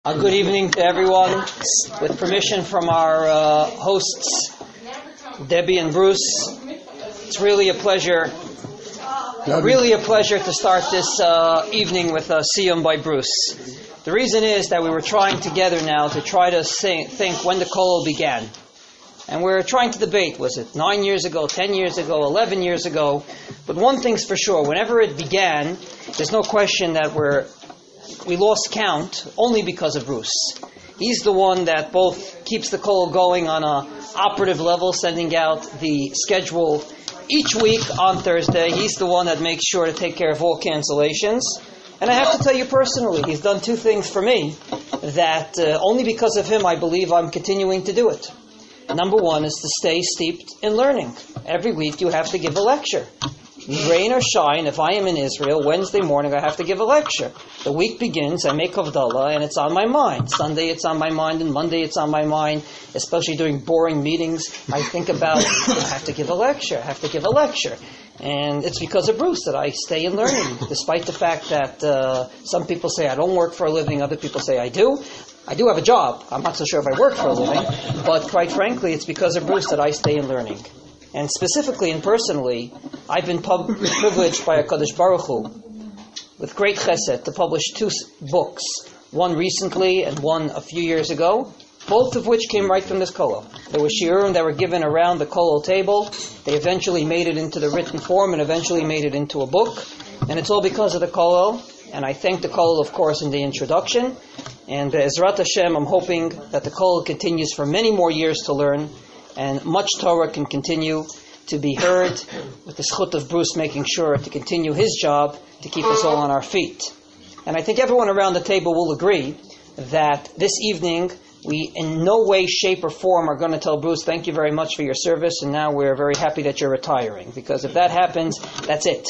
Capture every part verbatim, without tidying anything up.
A good evening to everyone. With permission from our uh, hosts, Debbie and Bruce, it's really a pleasure, really a pleasure to start this uh, evening with a Siyum by Bruce. The reason is that we were trying together now to try to think, think when the Kollel began. And we were trying to debate, was it nine years ago, ten years ago, eleven years ago? But one thing's for sure, whenever it began, there's no question that we're we lost count only because of Bruce. He's the one that both keeps the Kollel going on a operative level, sending out the schedule each week on Thursday. He's the one that makes sure to take care of all cancellations. And I have to tell you personally, he's done two things for me that uh, only because of him I believe I'm continuing to do it. Number one is to stay steeped in learning. Every week you have to give a lecture. Rain or shine, if I am in Israel, Wednesday morning I have to give a lecture. The week begins, I make Havdalah, and it's on my mind. Sunday it's on my mind, and Monday it's on my mind, especially during boring meetings. I think about, I have to give a lecture, I have to give a lecture. And it's because of Bruce that I stay in learning, despite the fact that uh, some people say I don't work for a living, other people say I do. I do have a job. I'm not so sure if I work for a living, but quite frankly, it's because of Bruce that I stay in learning. And specifically and personally, I've been pub- privileged by HaKadosh Baruch Hu with great chesed to publish two s- books, one recently and one a few years ago, both of which came right from this Kollel. There were shiurim that were given around the Kollel table. They eventually made it into the written form and eventually made it into a book. And it's all because of the Kollel. And I thank the Kollel, of course, in the introduction. And Be'ezrat Hashem, I'm hoping that the Kollel continues for many more years to learn, and much Torah can continue to be heard, with the schut of Bruce making sure to continue his job to keep us all on our feet. And I think everyone around the table will agree that this evening we in no way, shape, or form are going to tell Bruce, thank you very much for your service, and now we're very happy that you're retiring. Because if that happens, that's it.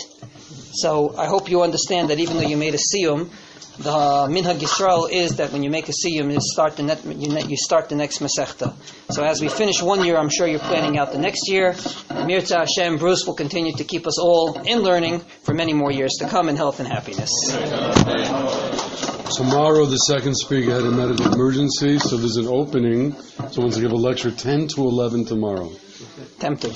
So I hope you understand that even though you made a siyum, the Minhag Yisrael is that when you make a siyum, you start the net, you, net, you start the next Masechta. So as we finish one year, I'm sure you're planning out the next year. Mirza Hashem, Bruce will continue to keep us all in learning for many more years to come in health and happiness. Tomorrow, the second speaker had a medical emergency, so there's an opening. So wants to give a lecture ten to eleven tomorrow. Tempting.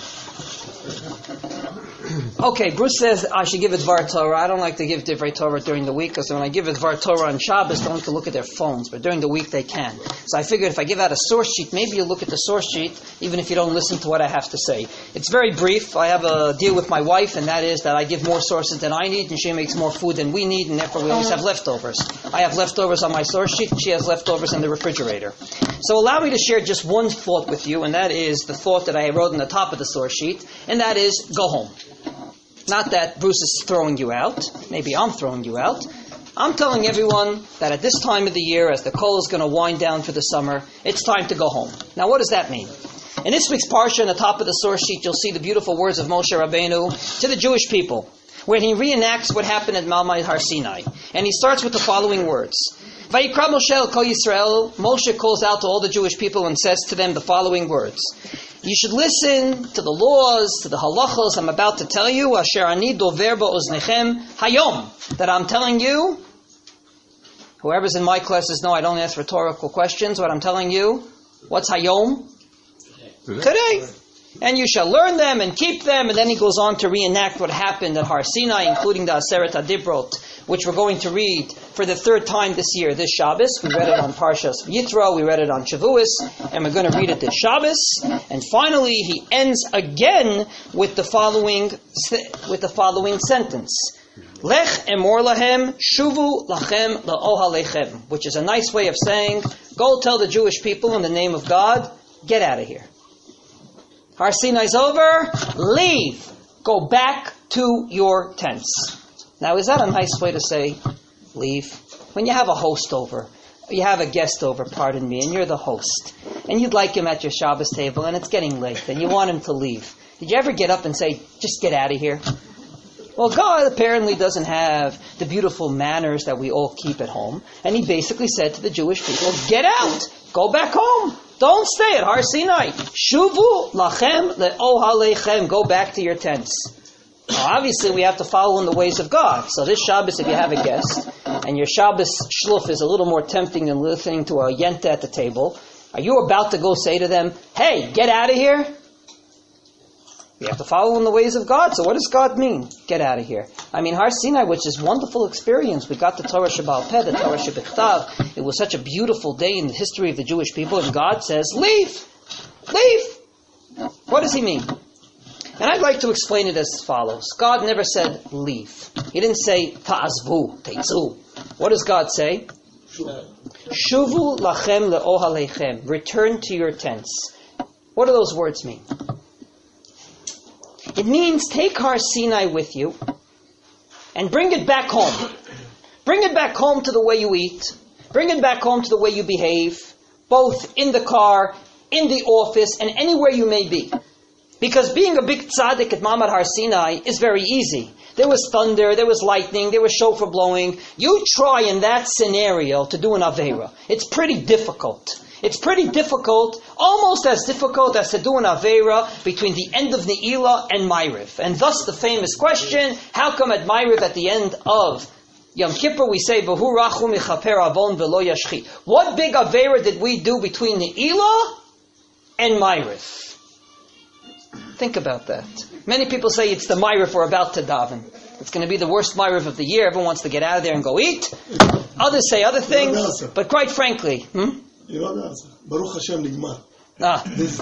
Okay, Bruce says I should give a Dvar Torah. I don't like to give Divrei Torah during the week, because when I give a Dvar Torah on Shabbos, they don't have to look at their phones, but during the week they can. So I figured if I give out a source sheet, maybe you'll look at the source sheet, even if you don't listen to what I have to say. It's very brief. I have a deal with my wife, and that is that I give more sources than I need, and she makes more food than we need, and therefore we always have leftovers. I have leftovers on my source sheet, and she has leftovers in the refrigerator. So allow me to share just one thought with you, and that is the thought that I wrote on the top of the source sheet, and that is, go home. Not that Bruce is throwing you out. Maybe I'm throwing you out. I'm telling everyone that at this time of the year, as the Kollel is going to wind down for the summer, it's time to go home. Now, what does that mean? In this week's parsha, on the top of the source sheet, you'll see the beautiful words of Moshe Rabbeinu to the Jewish people, where he reenacts what happened at Malmai Har Sinai. And he starts with the following words. Vayikra Moshe el Kol Yisrael, Moshe calls out to all the Jewish people and says to them the following words. You should listen to the laws, to the halachos I'm about to tell you, asher ani dover ba'oznechem hayom, that I'm telling you. Whoever's in my classes know I don't ask rhetorical questions. What I'm telling you, what's hayom? Today. Today. And you shall learn them and keep them. And then he goes on to reenact what happened at Har Sinai, including the Aseret HaDibrot, which we're going to read for the third time this year, this Shabbos. We read it on Parshas Yitro, we read it on Shavuos, and we're going to read it this Shabbos. And finally, he ends again with the following with the following sentence. Lech emor lahem, shuvu lachem la'ohalechem, which is a nice way of saying, go tell the Jewish people in the name of God, get out of here. Har Sinai's over, leave. Go back to your tents. Now, is that a nice way to say, leave? When you have a host over, you have a guest over, pardon me, and you're the host, and you'd like him at your Shabbos table, and it's getting late, and you want him to leave. Did you ever get up and say, just get out of here? Well, God apparently doesn't have the beautiful manners that we all keep at home, and he basically said to the Jewish people, get out, go back home. Don't stay at Har Sinai. Shuvu lachem le'ohalechem. Go back to your tents. Now, obviously, we have to follow in the ways of God. So this Shabbos, if you have a guest, and your Shabbos shluf is a little more tempting than listening to a yenta at the table, are you about to go say to them, hey, get out of here? We have to follow in the ways of God. So what does God mean? Get out of here. I mean, Har Sinai, which is a wonderful experience. We got the Torah Shebaal Peh, the Torah Shebichtav. It was such a beautiful day in the history of the Jewish people. And God says, leave! Leave! What does he mean? And I'd like to explain it as follows. God never said, leave. He didn't say, ta'azvu, teitzu. What does God say? Shuvu lachem le'ohalechem. Return to your tents. What do those words mean? It means take Har Sinai with you and bring it back home. Bring it back home to the way you eat. Bring it back home to the way you behave, both in the car, in the office, and anywhere you may be. Because being a big tzaddik at Ma'amad Har Sinai is very easy. There was thunder, there was lightning, there was shofar blowing. You try in that scenario to do an Aveira. It's pretty difficult. It's pretty difficult, almost as difficult as to do an Aveira between the end of Ne'ilah and Ma'ariv. And thus the famous question, how come at Ma'ariv at the end of Yom Kippur we say, V'hu rachu michaper avon v'lo yashchit. What big Aveira did we do between Ne'ilah and Ma'ariv? Think about that. Many people say it's the Ma'ariv we're about to daven. It's going to be the worst Ma'ariv of the year. Everyone wants to get out of there and go eat. Others say other things. But quite frankly, hmm? Baruch Hashem nigmar. Ah.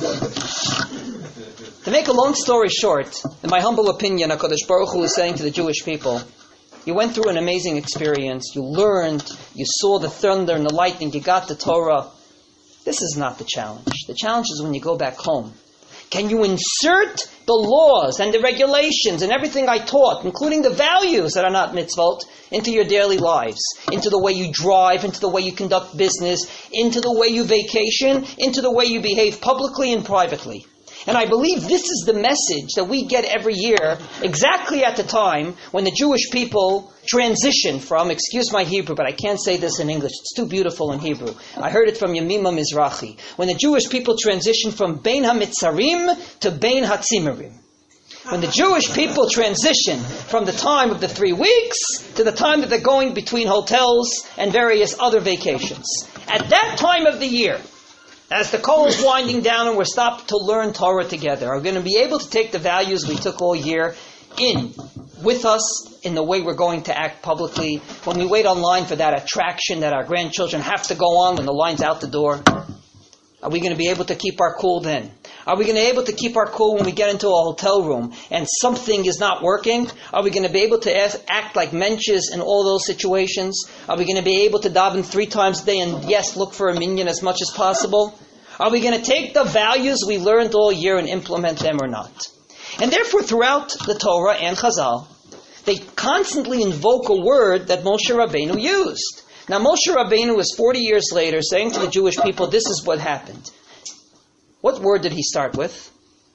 To make a long story short, in my humble opinion, HaKadosh Baruch Hu is saying to the Jewish people, you went through an amazing experience, you learned, you saw the thunder and the lightning, you got the Torah. This is not the challenge. The challenge is when you go back home. Can you insert the laws and the regulations and everything I taught, including the values that are not mitzvot, into your daily lives, into the way you drive, into the way you conduct business, into the way you vacation, into the way you behave publicly and privately? And I believe this is the message that we get every year, exactly at the time when the Jewish people transition from, excuse my Hebrew, but I can't say this in English, it's too beautiful in Hebrew. I heard it from Yemima Mizrahi. When the Jewish people transition from Bein HaMitzarim to Bein HaTzimarim. When the Jewish people transition from the time of the three weeks to the time that they're going between hotels and various other vacations. At that time of the year, as the coal is winding down and we're stopped to learn Torah together, are we going to be able to take the values we took all year in with us in the way we're going to act publicly? When we wait online for that attraction that our grandchildren have to go on when the line's out the door, are we going to be able to keep our cool then? Are we going to be able to keep our cool when we get into a hotel room and something is not working? Are we going to be able to act like menches in all those situations? Are we going to be able to daven three times a day and yes, look for a minyan as much as possible? Are we going to take the values we learned all year and implement them or not? And therefore, throughout the Torah and Chazal, they constantly invoke a word that Moshe Rabbeinu used. Now, Moshe Rabbeinu is forty years later saying to the Jewish people, this is what happened. What word did he start with?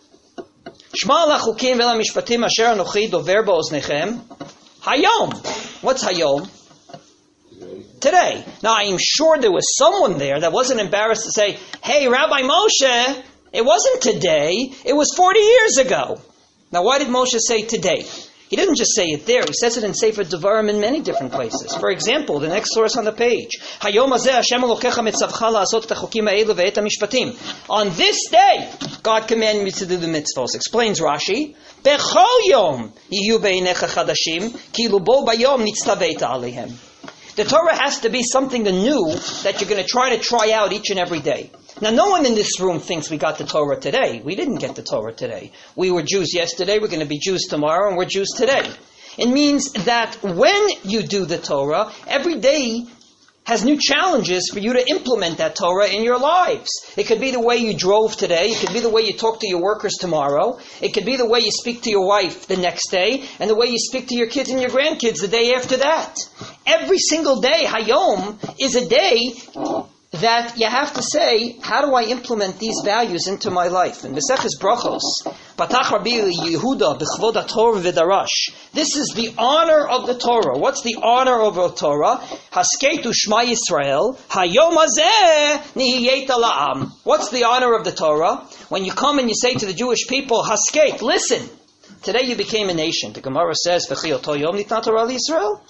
Shma lachukim v'la mishpatim asher anochi dover ba'oznechem. Hayom. What's Hayom? Today. Now, I'm sure there was someone there that wasn't embarrassed to say, hey, Rabbi Moshe, it wasn't today, it was forty years ago. Now, why did Moshe say today? He didn't just say it there. He says it in Sefer Devarim in many different places. For example, the next source on the page. On this day, God commanded me to do the mitzvahs. Explains Rashi. The Torah has to be something new that you're going to try to try out each and every day. Now, no one in this room thinks we got the Torah today. We didn't get the Torah today. We were Jews yesterday, we're going to be Jews tomorrow, and we're Jews today. It means that when you do the Torah, every day has new challenges for you to implement that Torah in your lives. It could be the way you drove today. It could be the way you talk to your workers tomorrow. It could be the way you speak to your wife the next day, and the way you speak to your kids and your grandkids the day after that. Every single day, Hayom, is a day that you have to say, how do I implement these values into my life? In Maseches Brachos, Patach Rabbi Yehuda b'chvod HaTorah v'darash. This is the honor of the Torah. What's the honor of the Torah? Hasketu Shema Yisrael, Hayom hazeh nihiyeta la'am. What's the honor of the Torah? When you come and you say to the Jewish people, Hasket, listen, today you became a nation. The Gemara says, V'chi oto yom nitna Torah l'Yisrael.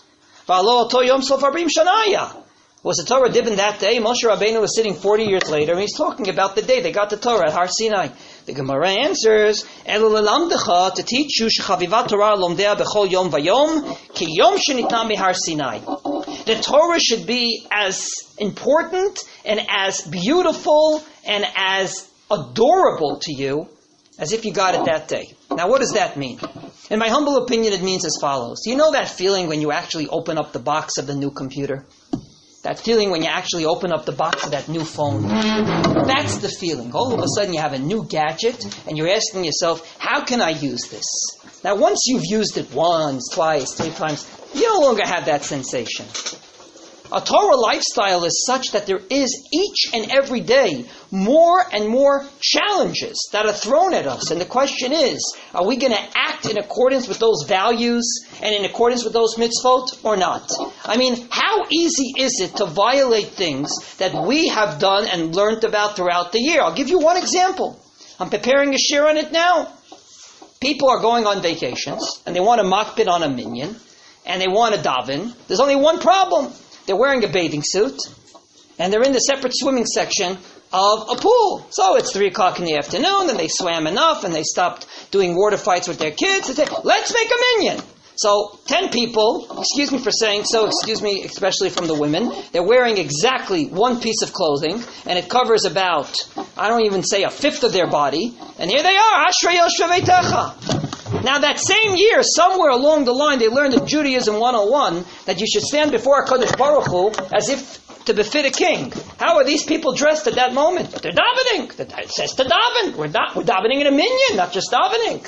Was the Torah given that day? Moshe Rabbeinu was sitting forty years later, and he's talking about the day they got the Torah at Har Sinai. The Gemara answers, to teach you shechavivat Torah lomdea bechol yom vayom ki yom shenitna mihar Sinai. The Torah should be as important and as beautiful and as adorable to you as if you got it that day. Now, what does that mean? In my humble opinion, it means as follows. Do you know that feeling when you actually open up the box of the new computer? That feeling when you actually open up the box of that new phone. That's the feeling. All of a sudden you have a new gadget and you're asking yourself, how can I use this? Now once you've used it once, twice, three times, you no longer have that sensation. A Torah lifestyle is such that there is each and every day more and more challenges that are thrown at us. And the question is, are we going to act in accordance with those values and in accordance with those mitzvot or not? I mean, how easy is it to violate things that we have done and learned about throughout the year? I'll give you one example. I'm preparing a shir on it now. People are going on vacations and they want to makpid on a minyan and they want to daven. There's only one problem. They're wearing a bathing suit, and they're in the separate swimming section of a pool. So it's three o'clock in the afternoon, and they swam enough, and they stopped doing water fights with their kids. They say, let's make a minyan. So ten people, excuse me for saying so, excuse me especially from the women, they're wearing exactly one piece of clothing, and it covers about, I don't even say a fifth of their body, and here they are, Ashrei Yoshvei Beitecha. Now that same year, somewhere along the line, they learned in Judaism one oh one that you should stand before HaKadosh Baruch Hu as if to befit a king. How are these people dressed at that moment? But they're davening. It says to daven. We're, da- we're davening in a minyan, not just davening.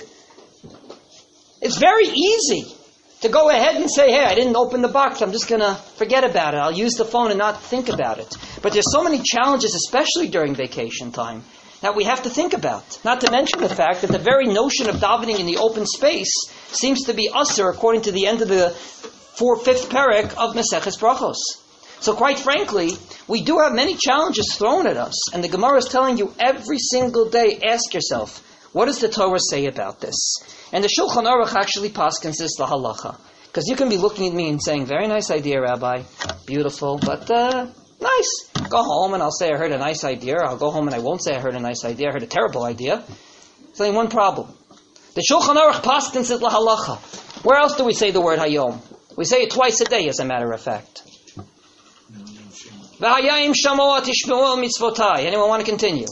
It's very easy to go ahead and say, hey, I didn't open the box, I'm just going to forget about it. I'll use the phone and not think about it. But there's so many challenges, especially during vacation time, that we have to think about. Not to mention the fact that the very notion of davening in the open space seems to be usher according to the end of the fourth, fifth parak of Maseches Brachos. So quite frankly, we do have many challenges thrown at us. And the Gemara is telling you every single day, ask yourself, what does the Torah say about this? And the Shulchan Aruch actually paskins this the halacha. Because you can be looking at me and saying, very nice idea, Rabbi. Beautiful, but uh, nice. Go home and I'll say I heard a nice idea. I'll go home and I won't say I heard a nice idea. I heard a terrible idea. There's only one problem. The Shulchan Aruch paskins it la halacha. Where else do we say the word hayom? We say it twice a day, as a matter of fact. V'hayayim shamoa tishmeu mitzvotai. Anyone want to continue?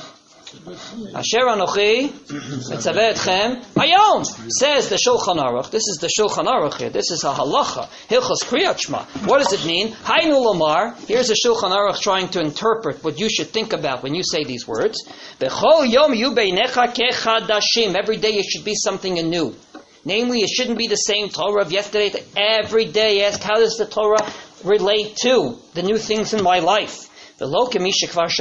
Asher anochi mitzaveh etchem hayom, says the Shulchan Aruch. This is the Shulchan Aruch here. This is a halacha. Hilchos Kriyat Shema. What does it mean? Haynu lomar. Here's the Shulchan Aruch trying to interpret what you should think about when you say these words. Bechol yom yu beinecha kechadashim. Every day it should be something anew. Namely, it shouldn't be the same Torah of yesterday. Every day ask, how does the Torah relate to the new things in my life? Not like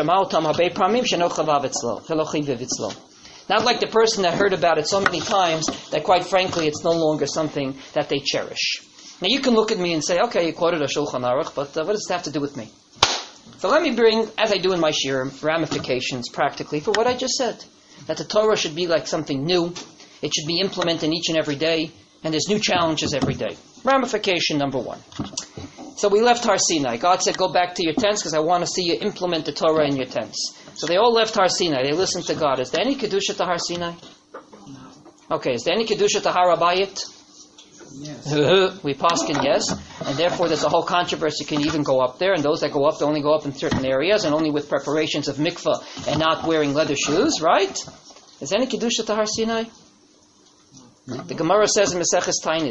the person that heard about it so many times that quite frankly it's no longer something that they cherish. Now you can look at me and say, okay, you quoted a Shulchan Aruch, but uh, what does it have to do with me? So let me bring, as I do in my shirim, ramifications practically for what I just said. That the Torah should be like something new. It should be implemented each and every day, and there's new challenges every day. Ramification number one. So we left Har Sinai. God said, go back to your tents because I want to see you implement the Torah in your tents. So they all left Har Sinai. They listened to God. Is there any Kedusha to Har Sinai? Okay, is there any Kedusha to Har Habayit? Yes. We paskin yes. And therefore there's a whole controversy. Can you even go up there? And those that go up, they only go up in certain areas and only with preparations of mikvah and not wearing leather shoes, right? Is there any Kedusha to Har Sinai? The Gemara says in Maseches Tainis,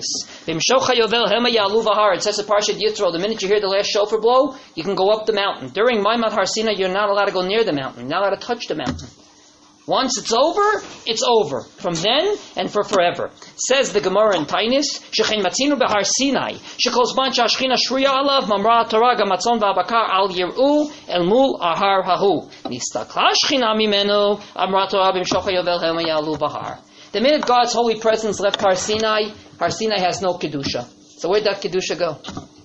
it says in Parshat Yitro, the minute you hear the last shofar blow, you can go up the mountain. During Maimad Har Sinai, you're not allowed to go near the mountain. You're not allowed to touch the mountain. Once it's over, it's over. From then and for forever. Says the Gemara in Tainis, Shechen matzinu behar Sinai, shekol zman shashchina shruya alav, mamra Torah gamatzon v'abakar al yir'u el mul ahar hahu. Nistakla shchina mimenu, amra Torah b'mshocha yovel hema yalu bahar. The minute God's holy presence left Har Sinai, Har Sinai has no Kedusha. So where'd that Kedusha go?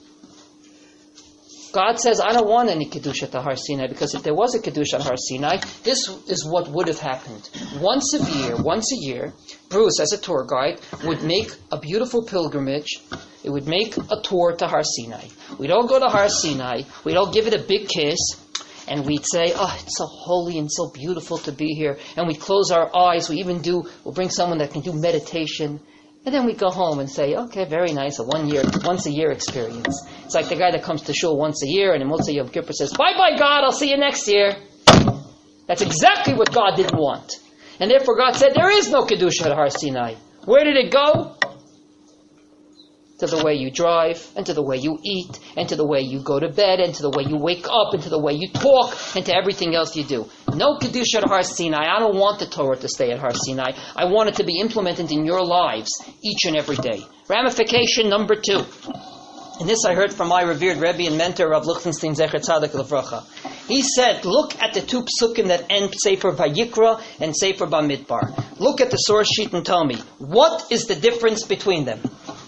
God says, I don't want any Kedusha to Har Sinai, because if there was a Kedusha on Har Sinai, this is what would have happened. Once a year, once a year, Bruce, as a tour guide, would make a beautiful pilgrimage it would make a tour to Har Sinai. We don't go to Har Sinai, we don't give it a big kiss, and we'd say, oh, it's so holy and so beautiful to be here. And we close our eyes, we even do, we'll bring someone that can do meditation. And then we go home and say, okay, very nice, a one year, once a year experience. It's like the guy that comes to shul once a year and in Motzei Yom Kippur says, bye bye God, I'll see you next year. That's exactly what God didn't want. And therefore God said, there is no Kedusha at Har Sinai. Where did it go? To the way you drive, and to the way you eat, and to the way you go to bed, and to the way you wake up, and to the way you talk, and to everything else you do. No Kedusha at Har Sinai. I don't want the Torah to stay at Har Sinai. I want it to be implemented in your lives each and every day. Ramification number two. And this I heard from my revered Rebbe and mentor, Rav Lichtenstein Zecher Tzadik Levracha. He said, look at the two psukim that end Sefer Vayikra and Sefer Bamidbar. Look at the source sheet and tell me, what is the difference between them?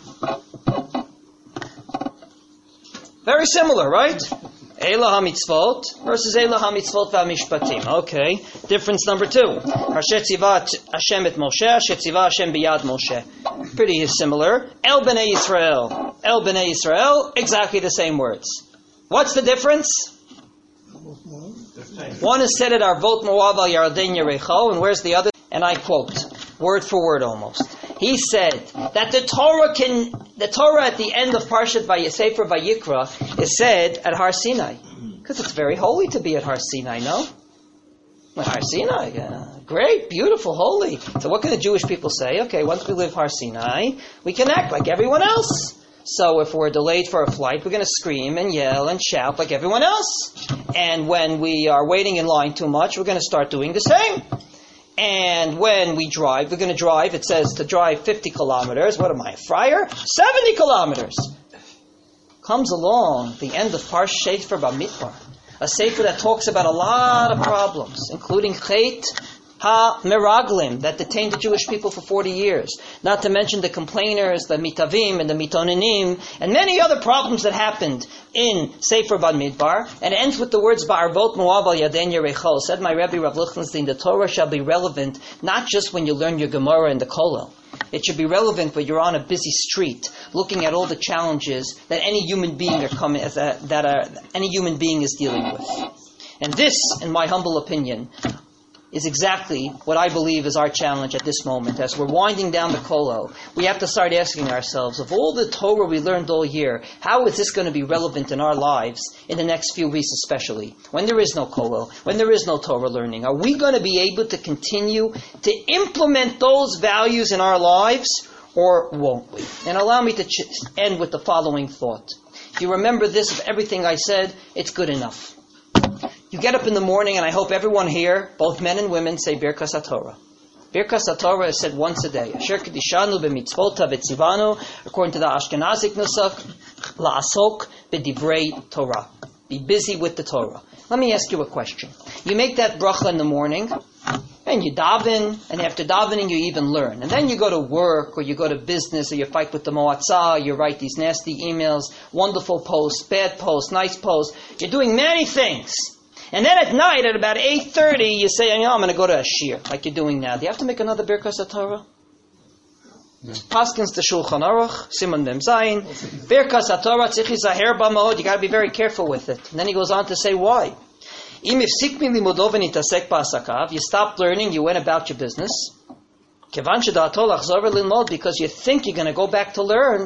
Very similar, right? Eila HaMitzvot versus Eila HaMitzvot VaMishpatim. Okay. Difference number two. Asher tzivah Hashem et Moshe, Asher tzivah Hashem biyad Moshe. Pretty similar. El Bnei Yisrael. El Bnei Yisrael. Exactly the same words. What's the difference? One is said at Arvot Moav al Yarden Yerecho, and where's the other? And I quote, word for word almost. He said that the Torah can, the Torah at the end of Parshat Vayesefer Vayikra is said at Har Sinai. Because it's very holy to be at Har Sinai, no? At Har Sinai, yeah. Great, beautiful, holy. So what can the Jewish people say? Okay, once we leave Har Sinai, we can act like everyone else. So if we're delayed for a flight, we're going to scream and yell and shout like everyone else. And when we are waiting in line too much, we're going to start doing the same. And when we drive, we're going to drive, it says to drive fifty kilometers. What am I, a friar? seventy kilometers. Comes along the end of Parshat Sefer Bamidbar, a sefer that talks about a lot of problems, including Chet Ha-Meraglim, that detained the Jewish people for forty years. Not to mention the complainers, the mitavim and the mitonenim, and many other problems that happened in Sefer Bamidbar. And it ends with the words, Ba'arvot Moav al Yaden Yerecho. Said my Rebbe Rav Lichtenstein, the Torah shall be relevant not just when you learn your Gemara and the Kollel. It should be relevant when you're on a busy street, looking at all the challenges that any human being are coming, that, that are, any human being is dealing with. And this, in my humble opinion, is exactly what I believe is our challenge at this moment. As we're winding down the Kollel, we have to start asking ourselves, of all the Torah we learned all year, how is this going to be relevant in our lives in the next few weeks especially? When there is no Kollel, when there is no Torah learning, are we going to be able to continue to implement those values in our lives, or won't we? And allow me to ch- end with the following thought. If you remember this of everything I said, it's good enough. You get up in the morning, and I hope everyone here, both men and women, say Birkas HaTorah. Birkas HaTorah is said once a day. Asher kedishanu b'mitzvota v'tzivanu, according to the Ashkenazic nusach, la'asok b'divrei Torah. Be busy with the Torah. Let me ask you a question. You make that bracha in the morning, and you daven, and after davening you even learn. And then you go to work, or you go to business, or you fight with the moatzah, you write these nasty emails, wonderful posts, bad posts, nice posts. You're doing many things. And then at night, at about eight thirty, you say, you know, I'm going to go to a shir, like you're doing now. Do you have to make another Birkas HaTorah? No. Paskins the Shulchan Aruch, Simon Mem Zayin. Birkas HaTorah, Tzichi Zaher B'Ma'od. You got to be very careful with it. And then he goes on to say why. You stopped learning, you went about your business. Because you think you're going to go back to learn.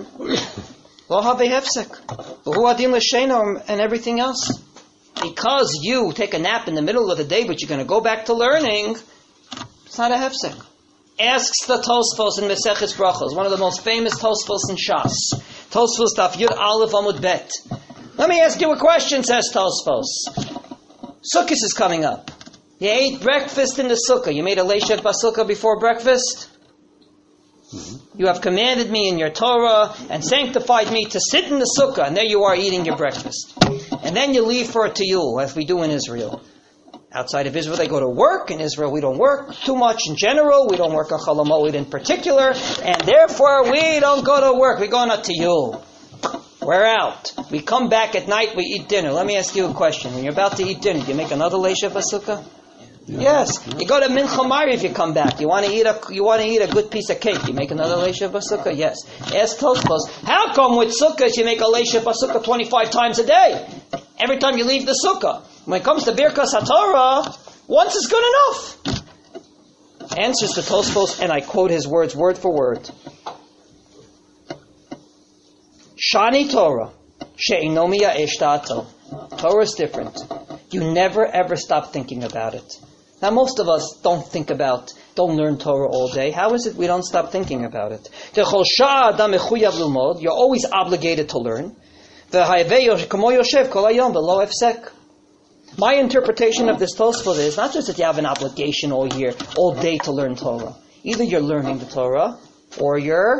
And everything else. Because you take a nap in the middle of the day, but you're going to go back to learning, it's not a hefsek. Asks the Tosfos in Meseches Brachos, one of the most famous Tosfos in Shas. Tosfos Daf Yud Aleph Amud Bet. Let me ask you a question, says Tosfos. Sukkot is coming up. You ate breakfast in the sukkah. You made a leishev basukkah before breakfast. Mm-hmm. You have commanded me in your Torah and sanctified me to sit in the sukkah, and there you are eating your breakfast. And then you leave for a tiyul, as we do in Israel. Outside of Israel, they go to work. In Israel, we don't work too much in general. We don't work on Chol HaMoed in particular. And therefore, we don't go to work. We go on a tiyul. We're out. We come back at night, we eat dinner. Let me ask you a question. When you're about to eat dinner, do you make another leishev basukkah? Yeah. Yes. You go to Mincha Mari if you come back. You want to eat a you want to eat a good piece of cake. You make another leisha basukah. Yes. Ask Tosfos. How come with sukkahs you make a leisha basukah twenty-five times a day? Every time you leave the sukkah. When it comes to Birkas HaTorah, once is good enough. Answers to Tosfos, and I quote his words word for word. Shani Torah, she'inomia eshtato. Torah is different. You never ever stop thinking about it. Now most of us don't think about, don't learn Torah all day. How is it we don't stop thinking about it? You're always obligated to learn. My interpretation of this Tosfot is not just that you have an obligation all year, all day to learn Torah. Either you're learning the Torah, or you're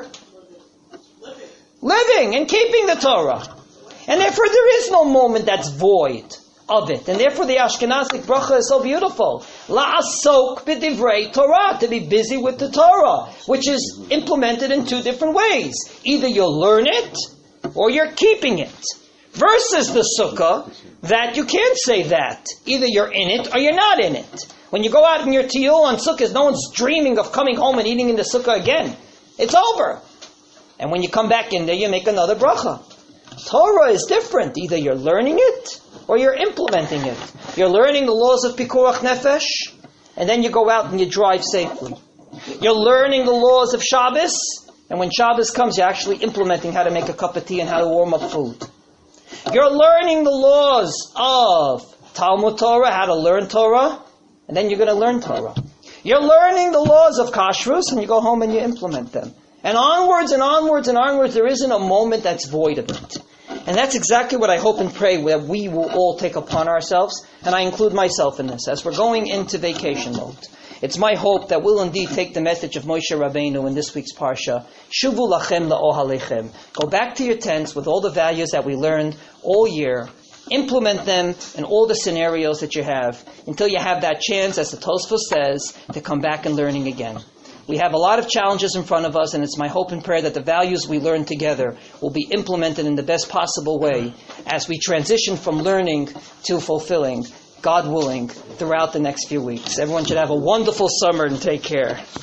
living and keeping the Torah. And therefore there is no moment that's void of it. And therefore the Ashkenazic bracha is so beautiful. La'asok b'divrei Torah, to be busy with the Torah, which is implemented in two different ways. Either you'll learn it, or you're keeping it. Versus the sukkah, that you can't say that. Either you're in it, or you're not in it. When you go out in your tiyul on sukkahs, no one's dreaming of coming home and eating in the sukkah again. It's over. And when you come back in there, you make another bracha. Torah is different. Either you're learning it, or you're implementing it. You're learning the laws of Pikuach Nefesh, and then you go out and you drive safely. You're learning the laws of Shabbos, and when Shabbos comes, you're actually implementing how to make a cup of tea and how to warm up food. You're learning the laws of Talmud Torah, how to learn Torah, and then you're going to learn Torah. You're learning the laws of Kashrus, and you go home and you implement them. And onwards and onwards and onwards, there isn't a moment that's void of it. And that's exactly what I hope and pray that we will all take upon ourselves, and I include myself in this, as we're going into vacation mode. It's my hope that we'll indeed take the message of Moshe Rabbeinu in this week's Parsha, Shuvu lachem la'ohalechem. Go back to your tents with all the values that we learned all year. Implement them in all the scenarios that you have until you have that chance, as the Tosfos says, to come back and learning again. We have a lot of challenges in front of us, and it's my hope and prayer that the values we learn together will be implemented in the best possible way as we transition from learning to fulfilling, God willing, throughout the next few weeks. Everyone should have a wonderful summer and take care.